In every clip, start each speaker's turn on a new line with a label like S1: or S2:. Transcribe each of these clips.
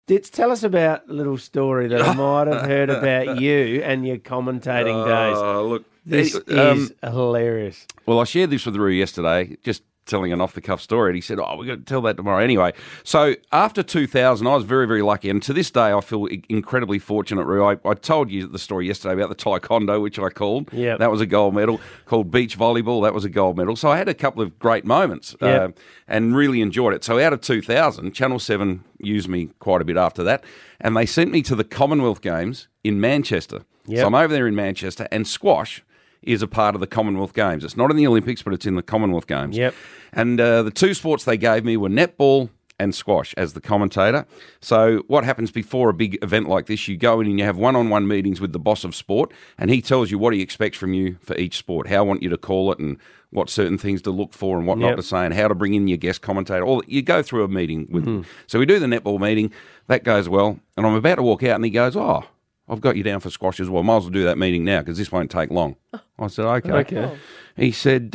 S1: Ditz, tell us about a little story that I might have heard about you and your commentating days.
S2: Look,
S1: This is hilarious.
S2: Well, I shared this with Roo yesterday, just telling an off-the-cuff story, and he said, we've got to tell that tomorrow. Anyway, so after 2000, I was very, very lucky, and to this day, I feel incredibly fortunate, Roo. I told you the story yesterday about the taekwondo, which I called.
S1: Yeah,
S2: that was a gold medal. Called beach volleyball, that was a gold medal. So I had a couple of great moments and really enjoyed it. So out of 2000, Channel 7 used me quite a bit after that, and they sent me to the Commonwealth Games in Manchester.
S1: Yep.
S2: So I'm over there in Manchester, and squash is a part of the Commonwealth Games. It's not in the Olympics, but it's in the Commonwealth Games.
S1: Yep.
S2: And the two sports they gave me were netball and squash as the commentator. So what happens before a big event like this, you go in and you have one-on-one meetings with the boss of sport, and he tells you what he expects from you for each sport, how I want you to call it, and what certain things to look for and what not to say, and how to bring in your guest commentator. All you go through a meeting with them. So we do the netball meeting. That goes well. And I'm about to walk out, and he goes, I've got you down for squash as well. Might as well do that meeting now because this won't take long. I said, okay. He said,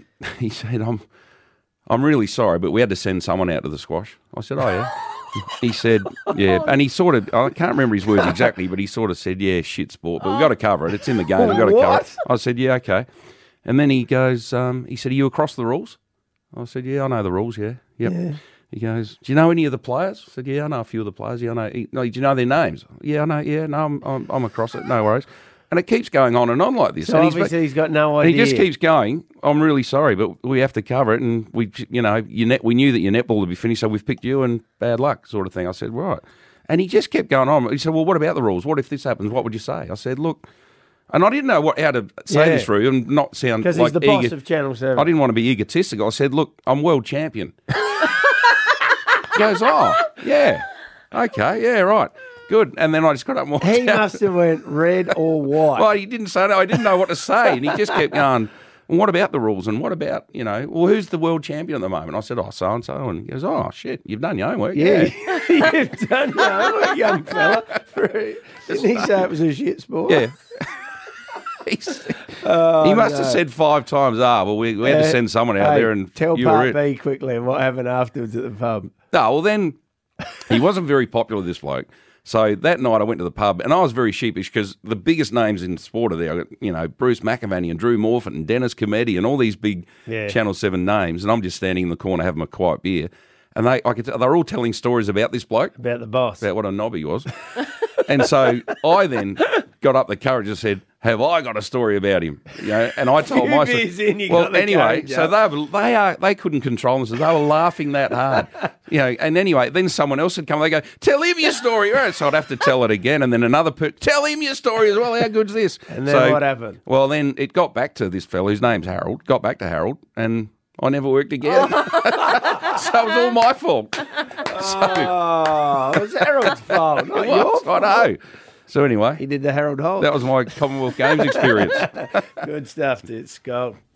S2: I'm really sorry, but we had to send someone out to the squash. I said, oh, yeah. He said, yeah. And he sort of, I can't remember his words exactly, but he sort of said, yeah, shit sport, but we've got to cover it. It's in the game. We've got to cover it. I said, yeah, okay. And then he goes, he said, are you across the rules? I said, yeah, I know the rules, yeah. Yep. Yeah. He goes, do you know any of the players? I said, yeah, I know a few of the players. Yeah, I know. No, do you know their names? Yeah, I know. Yeah, no, I'm across it. No worries. And it keeps going on and on like this.
S1: So
S2: and
S1: obviously he's got no idea.
S2: And he just keeps going. I'm really sorry, but we have to cover it. And we knew that your netball would be finished, so we've picked you and bad luck sort of thing. I said, right. And he just kept going on. He said, well, what about the rules? What if this happens? What would you say? I said, look, and I didn't know how to say this through and not sound like...
S1: Because he's the boss of Channel 7.
S2: I didn't want to be egotistical. I said, look, I'm world champion. He goes, yeah. Okay, yeah, right. Good. And then I just got up and walked
S1: He
S2: out.
S1: must have went red or white.
S2: Well, he didn't say no. I didn't know what to say. And he just kept going, well, what about the rules? And what about, well, who's the world champion at the moment? I said, so-and-so. And he goes, oh, shit, you've done your homework.
S1: Yeah. You've done your homework, young fella. Didn't he say it was a shit sport?
S2: Yeah. He must have said 5 times, we had to send someone out there and
S1: tell
S2: you
S1: Part
S2: were
S1: B quickly and what happened afterwards at the pub.
S2: No, well then, he wasn't very popular, this bloke. So that night I went to the pub and I was very sheepish because the biggest names in sport are there. Bruce McAvaney and Drew Morfitt and Dennis Cometti and all these big Channel 7 names. And I'm just standing in the corner having a quiet beer. And they're all telling stories about this bloke.
S1: About the boss.
S2: About what a knob he was. And so I then got up the courage and said, have I got a story about him? And I told my story. Well, anyway, so they couldn't control themselves. They were laughing that hard. And anyway, then someone else would come. They go, tell him your story. Right, so I'd have to tell it again. And then another tell him your story as well. How good's this?
S1: And then what happened?
S2: Well, then it got back to this fellow whose name's Harold. Got back to Harold and I never worked again. So it was all my fault.
S1: It was Harold's fault, not your fault.
S2: I know. So anyway.
S1: He did the Harold Holt.
S2: That was my Commonwealth Games experience.
S1: Good stuff, dude. Skull.